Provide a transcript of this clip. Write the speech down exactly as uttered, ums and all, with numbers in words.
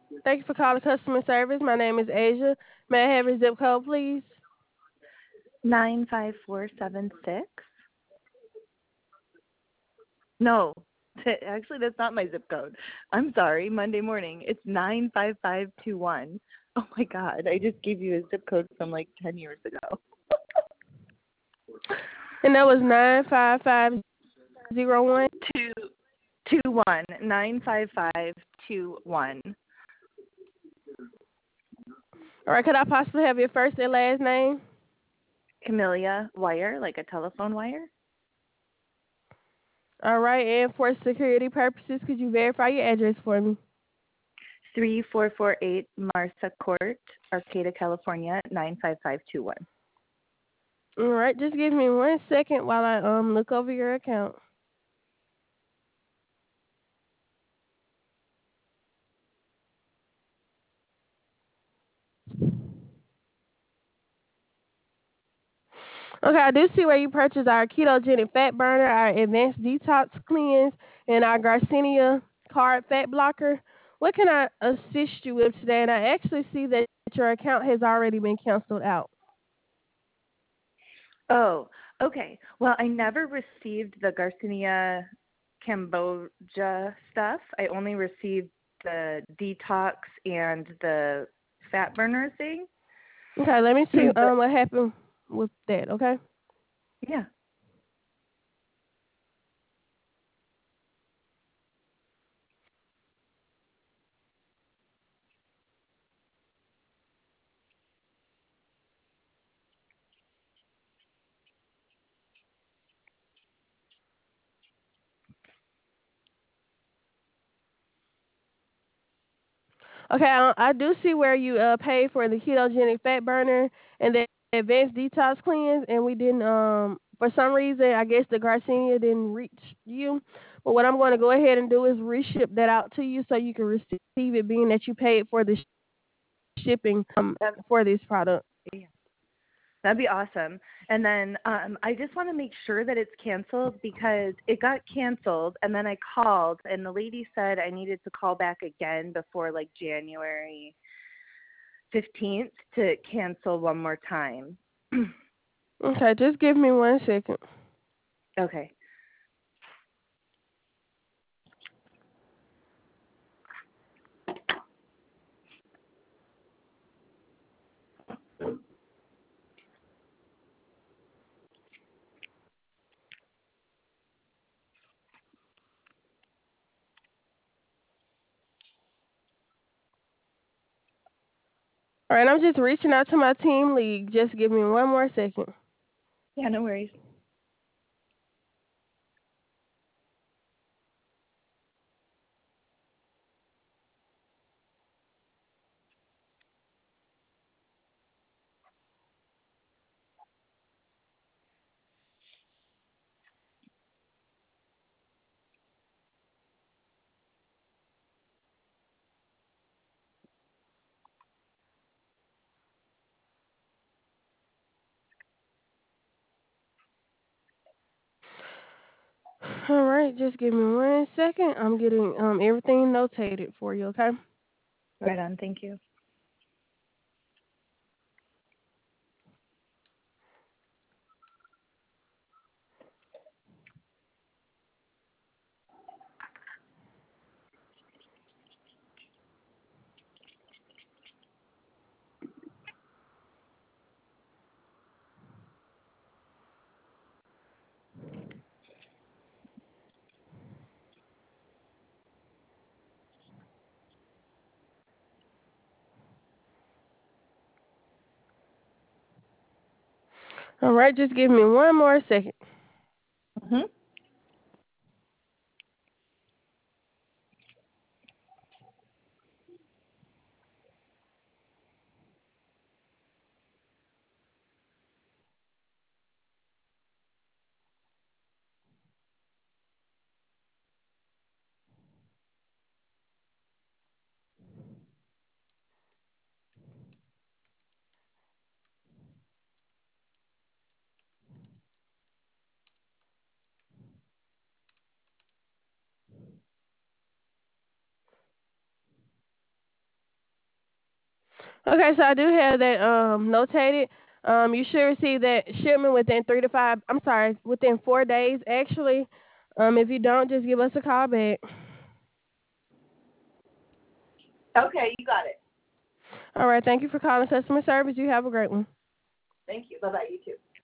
Thank you for calling customer service. My name is Asia. May I have your zip code, please? Nine five four seven six. No, actually, that's not my zip code. I'm sorry. Monday morning. It's nine five five two one. Oh my God! I just gave you a zip code from like ten years ago. And that was nine five five zero one. Two two one nine five five two one. All right, could I possibly have your first and last name? Camellia wire, like a telephone wire. All right, and for security purposes, could you verify your address for me? Three four four eight Marsa Court, Arcata, California nine five five two one. All right, just give me one second while I um look over your account. Okay, I do see where you purchased our ketogenic fat burner, our advanced detox cleanse, and our Garcinia carb fat blocker. What can I assist you with today? And I actually see that your account has already been canceled out. Oh, okay. Well, I never received the Garcinia Cambogia stuff. I only received the detox and the fat burner thing. Okay, let me see But um what happened with that. Okay. yeah. Okay, I, I do see where you uh paid for the ketogenic fat burner and the advanced detox cleanse, and we didn't um for some reason I guess the Garcinia didn't reach you. But what I'm going to go ahead and do is reship that out to you so you can receive it, being that you paid for the sh- shipping um That, for this product. yeah. That'd be awesome. And then um, I just want to make sure that it's canceled because it got canceled, and then I called, and the lady said I needed to call back again before like January fifteenth to cancel one more time. Okay, just give me one second. Okay. All right, I'm just reaching out to my team lead. Just give me one more second. Yeah, no worries. All right, just give me one second. I'm getting um everything notated for you. Okay. Right on. Thank you. All right, just give me one more second. Mhm. Okay, so I do have that um notated. Um, you should receive that shipment within three to five. I'm sorry, within four days actually. Um, if you don't, just give us a call back. Okay, you got it. All right, thank you for calling customer service. You have a great one. Thank you. Bye bye. You too.